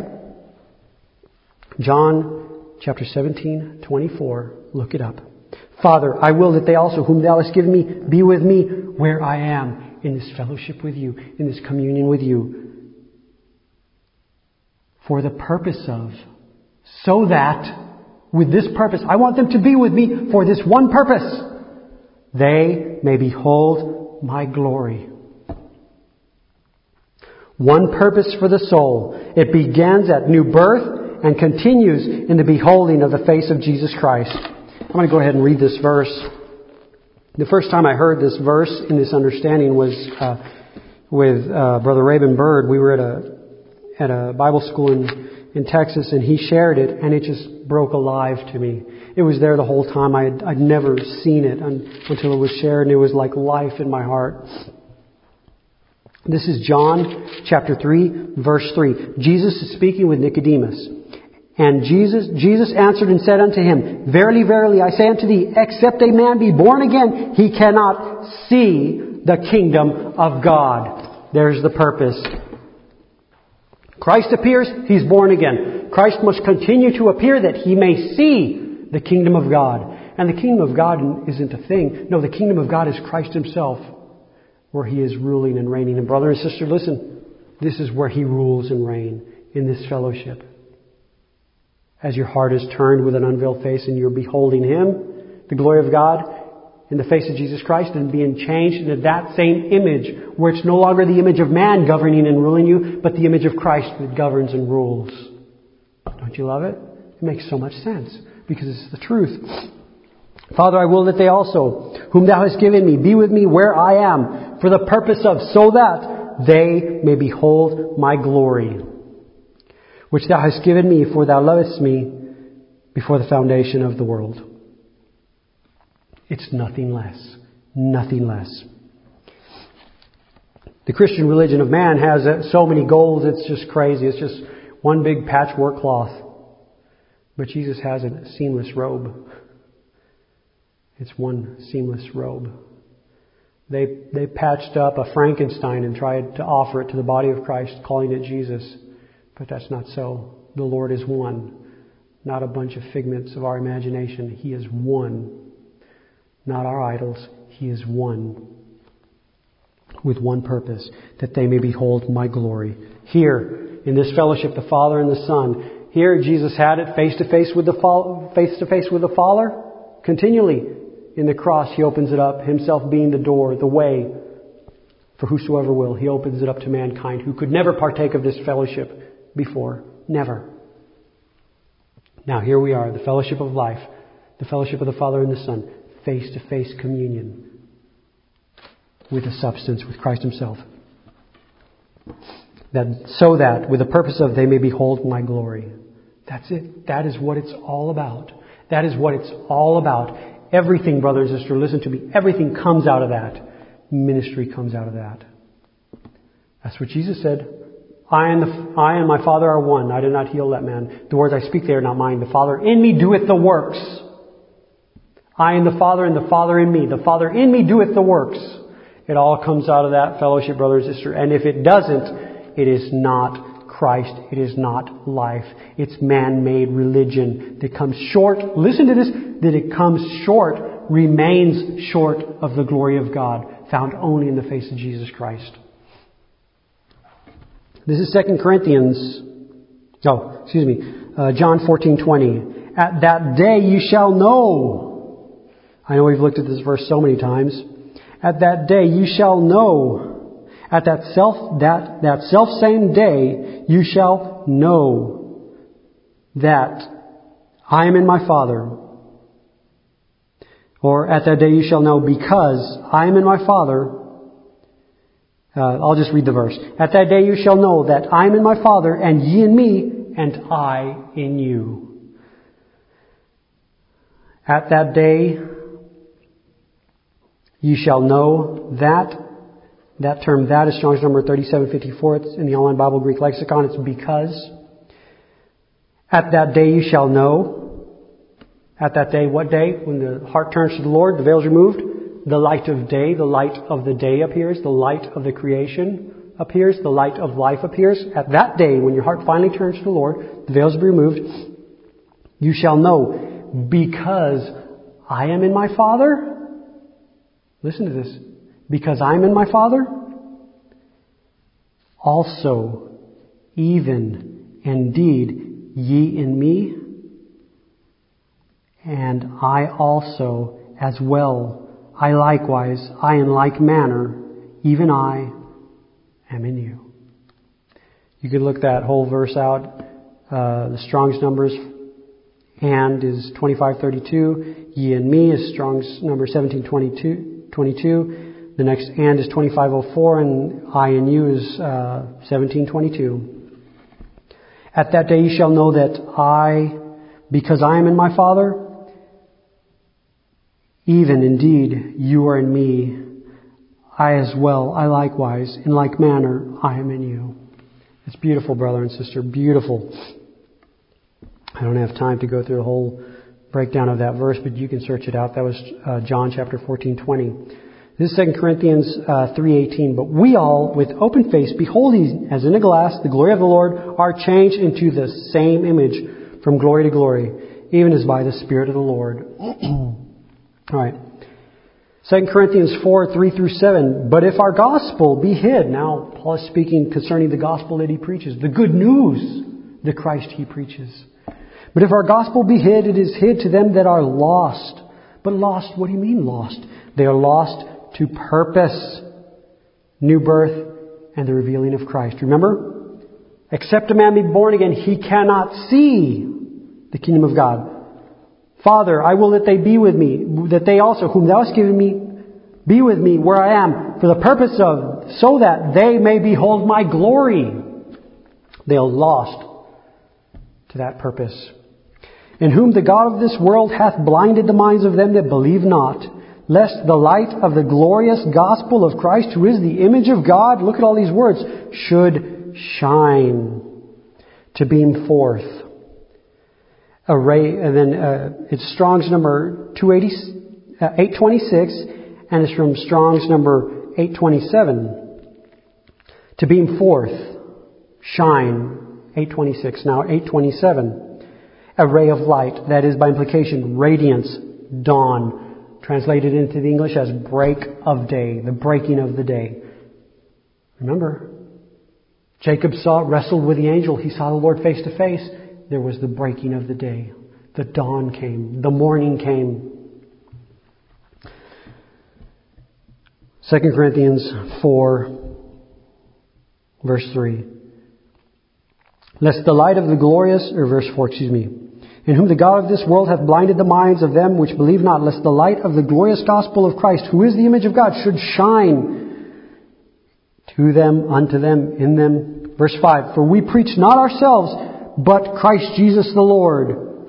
John chapter seventeen, twenty-four. Look it up. Father, I will that they also, whom thou hast given me, be with me where I am. In this fellowship with you, in this communion with you, for the purpose of, so that, with this purpose, I want them to be with me for this one purpose, they may behold my glory. One purpose for the soul. It begins at new birth and continues in the beholding of the face of Jesus Christ. I'm going to go ahead and read this verse. The first time I heard this verse in this understanding was uh, with uh, Brother Raven Bird. We were at a at a Bible school in in Texas, and he shared it, and it just broke alive to me. It was there the whole time. I had I'd never seen it until it was shared, and it was like life in my heart. This is John chapter three, verse three. Jesus is speaking with Nicodemus. And Jesus, Jesus answered and said unto him, Verily, verily, I say unto thee, except a man be born again, he cannot see the kingdom of God. There's the purpose. Christ appears, he's born again. Christ must continue to appear that he may see the kingdom of God. And the kingdom of God isn't a thing. No, the kingdom of God is Christ himself, where he is ruling and reigning. And brother and sister, listen, this is where he rules and reigns, in this fellowship. As your heart is turned with an unveiled face and you're beholding Him, the glory of God, in the face of Jesus Christ and being changed into that same image, where it's no longer the image of man governing and ruling you, but the image of Christ that governs and rules. Don't you love it? It makes so much sense because it's the truth. Father, I will that they also, whom thou hast given me, be with me where I am, for the purpose of, so that they may behold my glory, which thou hast given me, for thou lovest me before the foundation of the world. It's nothing less. Nothing less. The Christian religion of man has so many goals, it's just crazy. It's just one big patchwork cloth. But Jesus has a seamless robe. It's one seamless robe. They they patched up a Frankenstein and tried to offer it to the body of Christ, calling it Jesus. But that's not so. The Lord is one. Not a bunch of figments of our imagination. He is one. Not our idols. He is one. With one purpose, that they may behold my glory. Here, in this fellowship, the Father and the Son. Here, Jesus had it face to face with the face to face with the Father. Continually, in the cross, He opens it up. Himself being the door, the way for whosoever will. He opens it up to mankind who could never partake of this fellowship before. Never. Now, here we are, the fellowship of life, the fellowship of the Father and the Son, face to face communion with the substance, with Christ Himself. That so that, with the purpose of, they may behold my glory. That's it. That is what it's all about. That is what it's all about. Everything, brother and sister, listen to me. Everything comes out of that. Ministry comes out of that. That's what Jesus said. I and, the, I and my Father are one. I did not heal that man. The words I speak, they are not mine. The Father in me doeth the works. I and the Father, and the Father in me. The Father in me doeth the works. It all comes out of that fellowship, brother and sister. And if it doesn't, it is not Christ. It is not life. It's man-made religion that comes short. Listen to this. That it comes short, remains short of the glory of God, found only in the face of Jesus Christ. This is Second Corinthians, oh, excuse me, uh, John fourteen twenty. At that day you shall know. I know we've looked at this verse so many times. At that day you shall know. At that self that that self same day you shall know that I am in my Father. Or at that day you shall know because I am in my Father. Uh, I'll just read the verse. At that day you shall know that I am in my Father, and ye in me, and I in you. At that day you shall know that. That term, that, is Strong's number thirty-seven fifty-four. It's in the Online Bible Greek Lexicon. It's because. At that day you shall know. At that day, what day? When the heart turns to the Lord, the veil is removed. The light of day, the light of the day appears. The light of the creation appears. The light of life appears. At that day, when your heart finally turns to the Lord, the veil is removed. You shall know because I am in my Father. Listen to this. Because I am in my Father. Also, even, indeed, ye in me. And I also as well. I likewise, I in like manner, even I am in you. You could look that whole verse out. Uh, the Strong's numbers, and is twenty-five thirty-two. Ye and me is Strong's number seventeen twenty-two. The next and is twenty-five oh four, and I and you is uh, seventeen twenty-two. At that day you shall know that I, because I am in my Father, even indeed you are in me, I as well, I likewise, in like manner, I am in you. It's beautiful, brother and sister, beautiful. I don't have time to go through the whole breakdown of that verse, but you can search it out. That was uh, John chapter fourteen twenty. This is Second Corinthians uh, three eighteen. But we all, with open face, beholding as in a glass the glory of the Lord, are changed into the same image from glory to glory, even as by the Spirit of the Lord. All right. Second Corinthians four, three through seven. But if our gospel be hid, now Paul is speaking concerning the gospel that he preaches, the good news, the Christ he preaches. But if our gospel be hid, it is hid to them that are lost. But lost, what do you mean lost? They are lost to purpose, new birth, and the revealing of Christ. Remember? Except a man be born again, he cannot see the kingdom of God. Father, I will that they be with me, that they also, whom thou hast given me, be with me where I am, for the purpose of, so that they may behold my glory. They are lost to that purpose. In whom the God of this world hath blinded the minds of them that believe not, lest the light of the glorious gospel of Christ, who is the image of God, look at all these words, should shine, to beam forth. A ray, and then uh, it's Strong's number two eighty, uh, eight twenty-six, and it's from Strong's number eight twenty-seven. To beam forth, shine, eight twenty-six, now eight twenty-seven. A ray of light, that is by implication, radiance, dawn, translated into the English as break of day, the breaking of the day. Remember, Jacob saw, wrestled with the angel, he saw the Lord face to face. There was the breaking of the day. The dawn came. The morning came. Second Corinthians four, verse three. Lest the light of the glorious, or verse four, excuse me. In whom the God of this world hath blinded the minds of them which believe not, lest the light of the glorious gospel of Christ, who is the image of God, should shine to them, unto them, in them. Verse five. For we preach not ourselves, but Christ Jesus the Lord.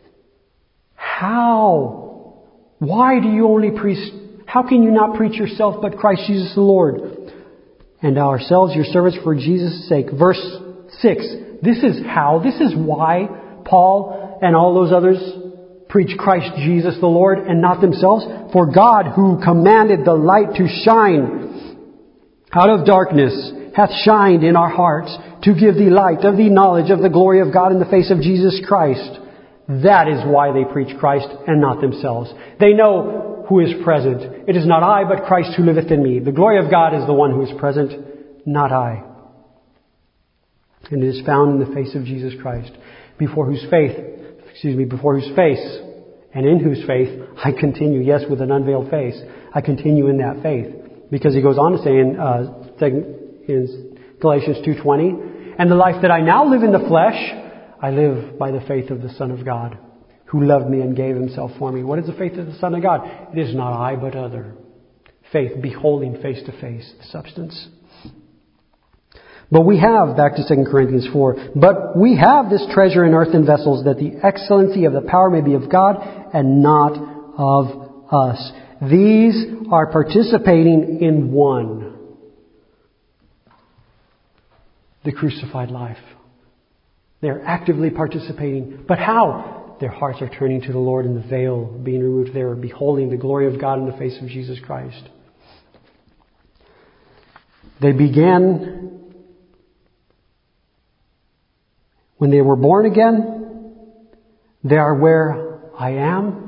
How? Why do you only preach? How can you not preach yourself but Christ Jesus the Lord? And ourselves your servants for Jesus' sake. Verse six. This is how, this is why Paul and all those others preach Christ Jesus the Lord and not themselves. For God, who commanded the light to shine out of darkness, hath shined in our hearts to give the light of the knowledge of the glory of God in the face of Jesus Christ. That is why they preach Christ and not themselves. They know who is present. It is not I, but Christ who liveth in me. The glory of God is the one who is present, not I. And it is found in the face of Jesus Christ, before whose faith, excuse me, before whose face, and in whose faith I continue, yes, with an unveiled face, I continue in that faith. Because he goes on to say in, uh, in Galatians two twenty, and the life that I now live in the flesh, I live by the faith of the Son of God, who loved me and gave himself for me. What is the faith of the Son of God? It is not I, but other. Faith, beholding face to face the substance. But we have, back to Second Corinthians four, but we have this treasure in earthen vessels, that the excellency of the power may be of God and not of us. These are participating in one, the crucified life. They're actively participating. But how? Their hearts are turning to the Lord and the veil being removed. They're beholding the glory of God in the face of Jesus Christ. They began when they were born again. They are where I am.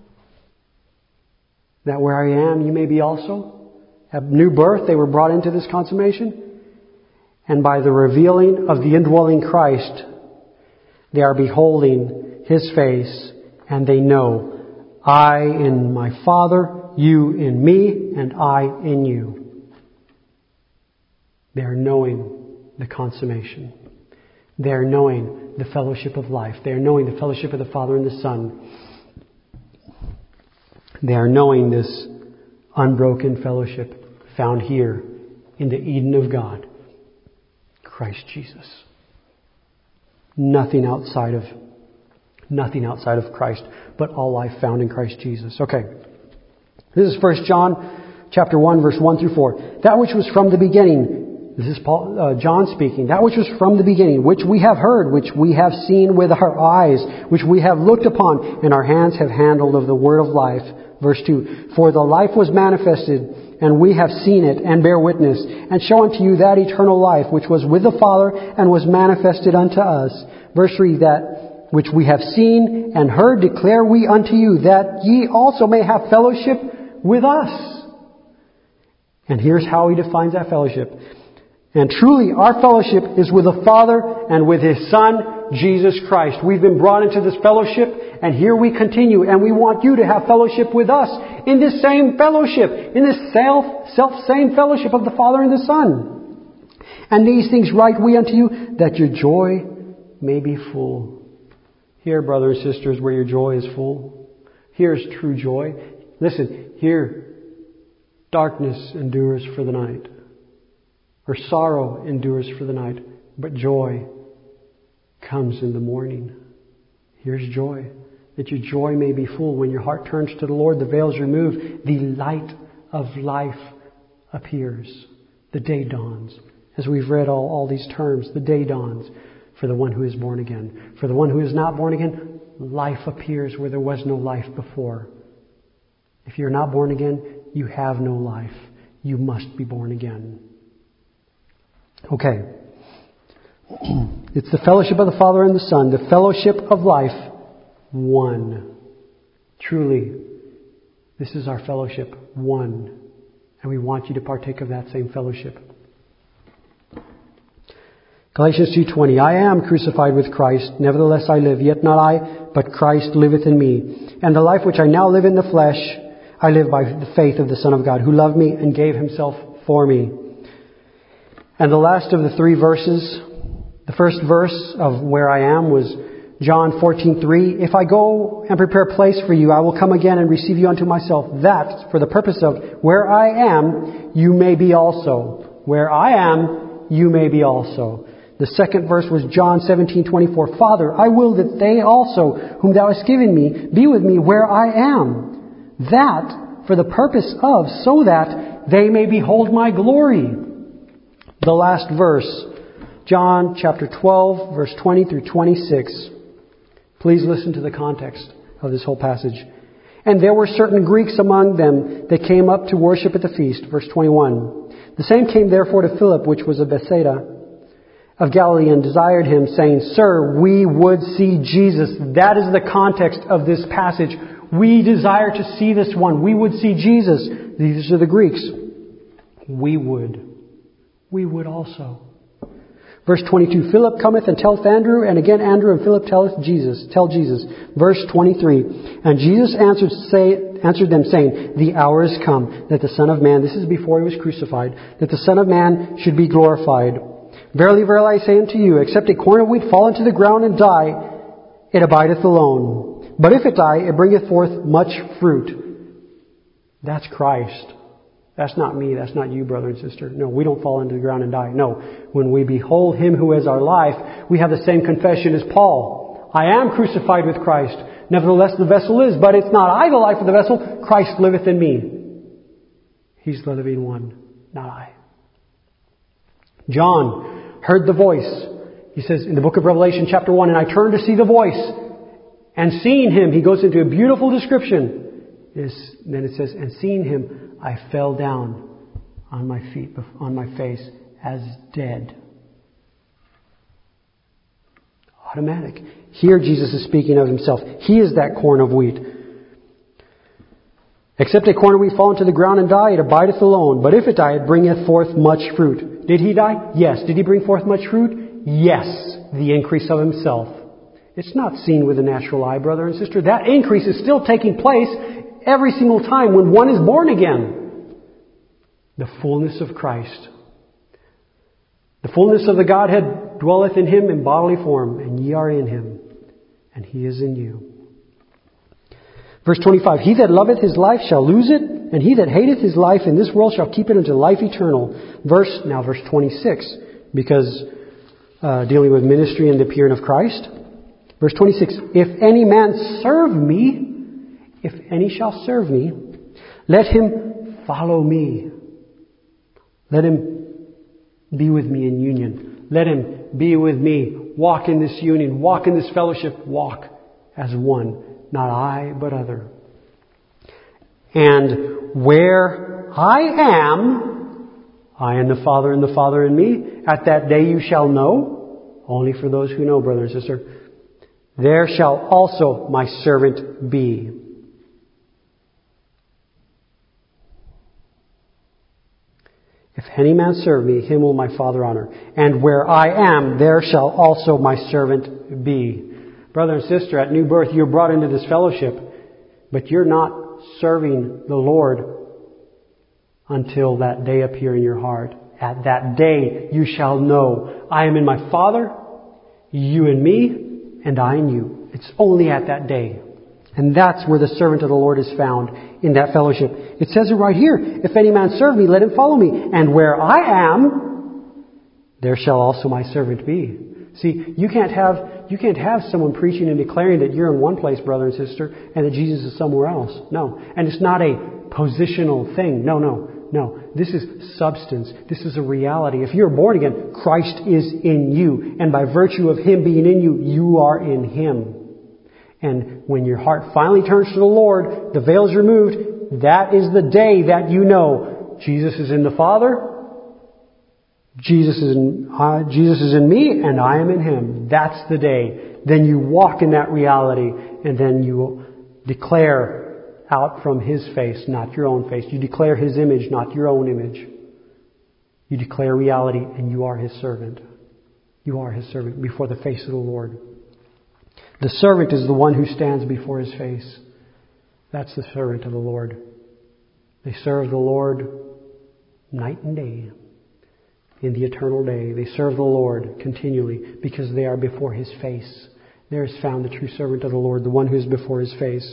That where I am, you may be also. At new birth, they were brought into this consummation. And by the revealing of the indwelling Christ, they are beholding His face, and they know, I in my Father, you in me, and I in you. They are knowing the consummation. They are knowing the fellowship of life. They are knowing the fellowship of the Father and the Son. They are knowing this unbroken fellowship found here in the Eden of God, Christ Jesus. Nothing outside of, nothing outside of Christ, but all life found in Christ Jesus. Okay. This is First John chapter one, verse one through four. That which was from the beginning, this is Paul, uh, John speaking, that which was from the beginning, which we have heard, which we have seen with our eyes, which we have looked upon, and our hands have handled of the word of life. Verse two, for the life was manifested, and we have seen it, and bear witness, and show unto you that eternal life, which was with the Father, and was manifested unto us. Verse three, that which we have seen and heard declare we unto you, that ye also may have fellowship with us. And here's how he defines that fellowship. And truly, our fellowship is with the Father and with His Son, Jesus Christ. We've been brought into this fellowship, and here we continue. And we want you to have fellowship with us in this same fellowship, in this self, self-same fellowship of the Father and the Son. And these things write we unto you, that your joy may be full. Here, brothers and sisters, where your joy is full. Here is true joy. Listen, here, darkness endures for the night. Or sorrow endures for the night. But joy comes in the morning. Here's joy. That your joy may be full. When your heart turns to the Lord, the veil is removed. The light of life appears. The day dawns. As we've read all, all these terms, the day dawns for the one who is born again. For the one who is not born again, life appears where there was no life before. If you're not born again, you have no life. You must be born again. Okay. It's the fellowship of the Father and the Son, the fellowship of life, one. Truly, this is our fellowship, one. And we want you to partake of that same fellowship. Galatians two twenty, I am crucified with Christ, nevertheless I live, yet not I, but Christ liveth in me. And the life which I now live in the flesh, I live by the faith of the Son of God, who loved me and gave Himself for me. And the last of the three verses, the first verse of where I am was John fourteen three. If I go and prepare a place for you, I will come again and receive you unto myself, that for the purpose of where I am, you may be also. Where I am, you may be also. The second verse was John seventeen twenty-four. Father, I will that they also, whom Thou hast given me, be with me where I am. That for the purpose of, so that they may behold my glory. The last verse, John chapter twelve, verse twenty through twenty-six. Please listen to the context of this whole passage. And there were certain Greeks among them that came up to worship at the feast. Verse twenty-one. The same came therefore to Philip, which was of Bethsaida of Galilee, and desired him, saying, Sir, we would see Jesus. That is the context of this passage. We desire to see this one. We would see Jesus. These are the Greeks. We would. We would also. Verse twenty-two, Philip cometh and telleth Andrew, and again Andrew and Philip telleth Jesus. Tell Jesus. Verse twenty-three, and Jesus answered, say, answered them, saying, The hour is come, that the Son of Man, this is before He was crucified, that the Son of Man should be glorified. Verily, verily, I say unto you, except a corn of wheat fall into the ground and die, it abideth alone. But if it die, it bringeth forth much fruit. That's Christ. That's not me. That's not you, brother and sister. No, we don't fall into the ground and die. No. When we behold Him who is our life, we have the same confession as Paul. I am crucified with Christ. Nevertheless, the vessel is. But it's not I the life of the vessel. Christ liveth in me. He's the living one, not I. John heard the voice. He says in the book of Revelation chapter one, and I turned to see the voice. And seeing Him, he goes into a beautiful description. Is, then it says, and seeing Him, I fell down on my feet, on my face, as dead. Automatic. Here Jesus is speaking of Himself. He is that corn of wheat. Except a corn of wheat fall into the ground and die, it abideth alone. But if it die, it bringeth forth much fruit. Did He die? Yes. Did He bring forth much fruit? Yes. The increase of Himself. It's not seen with the natural eye, brother and sister. That increase is still taking place every single time when one is born again. The fullness of Christ. The fullness of the Godhead dwelleth in Him in bodily form, and ye are in Him, and He is in you. Verse twenty-five, He that loveth his life shall lose it, and he that hateth his life in this world shall keep it unto life eternal. Verse, now verse twenty-six, because uh, dealing with ministry and the appearing of Christ. Verse twenty-six, If any man serve me, if any shall serve me, let him follow me. Let him be with me in union. Let him be with me. Walk in this union. Walk in this fellowship. Walk as one. Not I, but other. And where I am, I and the Father and the Father in me, at that day you shall know, only for those who know, brother and sister, there shall also my servant be. If any man serve me, him will my Father honor. And where I am, there shall also my servant be. Brother and sister, at new birth, you're brought into this fellowship, but you're not serving the Lord until that day appear in your heart. At that day, you shall know, I am in my Father, you in me, and I in you. It's only at that day. And that's where the servant of the Lord is found, in that fellowship. It says it right here. If any man serve me, let him follow me. And where I am, there shall also my servant be. See, you can't have, you can't have someone preaching and declaring that you're in one place, brother and sister, and that Jesus is somewhere else. No. And it's not a positional thing. No, no, no. This is substance. This is a reality. If you're born again, Christ is in you. And by virtue of Him being in you, you are in Him. And when your heart finally turns to the Lord, the veil is removed, that is the day that you know Jesus is in the Father, Jesus is in, uh, Jesus is in me, and I am in Him. That's the day. Then you walk in that reality, and then you declare out from His face, not your own face. You declare His image, not your own image. You declare reality, and you are His servant. You are His servant before the face of the Lord. The servant is the one who stands before His face. That's the servant of the Lord. They serve the Lord night and day. In the eternal day, they serve the Lord continually because they are before His face. There is found the true servant of the Lord, the one who is before His face.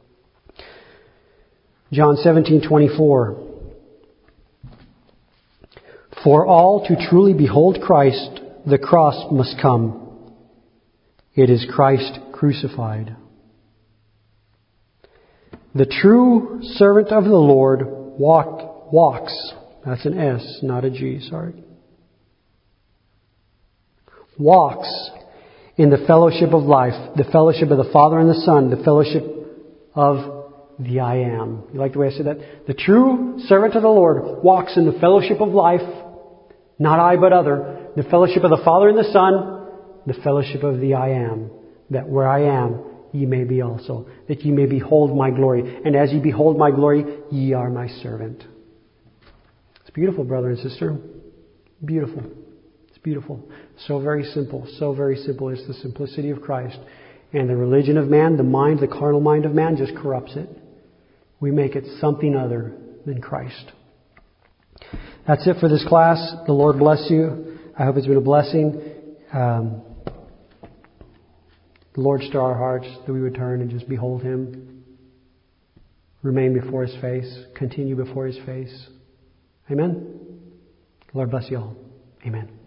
John seventeen twenty-four. For all to truly behold Christ, the cross must come. It is Christ crucified. The true servant of the Lord walk, walks. That's an S, not a G, sorry. Walks in the fellowship of life, the fellowship of the Father and the Son, the fellowship of the I Am. You like the way I said that? The true servant of the Lord walks in the fellowship of life, not I but other, the fellowship of the Father and the Son, the fellowship of the I Am, that where I am, ye may be also, that ye may behold my glory. And as ye behold my glory, ye are my servant. It's beautiful, brother and sister. Beautiful. It's beautiful. So very simple. So very simple. It's the simplicity of Christ. And the religion of man, the mind, the carnal mind of man just corrupts it. We make it something other than Christ. That's it for this class. The Lord bless you. I hope it's been a blessing. Um, the Lord stir our hearts that we would turn and just behold Him. Remain before His face. Continue before His face. Amen. The Lord bless you all. Amen.